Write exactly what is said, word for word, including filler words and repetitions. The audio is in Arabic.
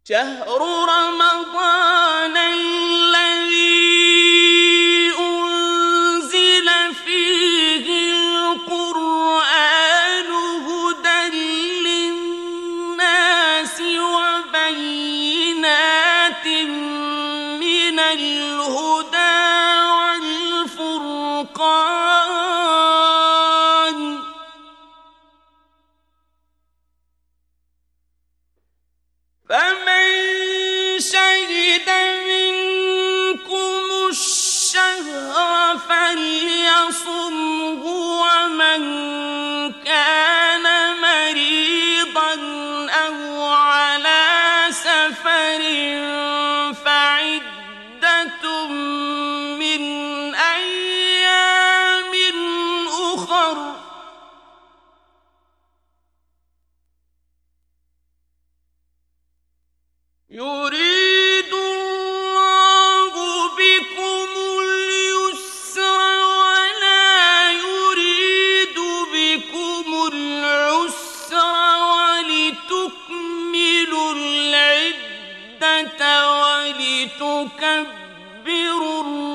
شهر رمضان الذي أنزل فيه القرآن هدى للناس وبينات من الهدى والفرقان فمن شهد منكم الشهر فليصمه ومن كان مريضا أو على سفر فعدة من أيام أخر يريد الله بكم اليسر ولا يريد بكم العسر ولتكملوا العدة ولتكبروا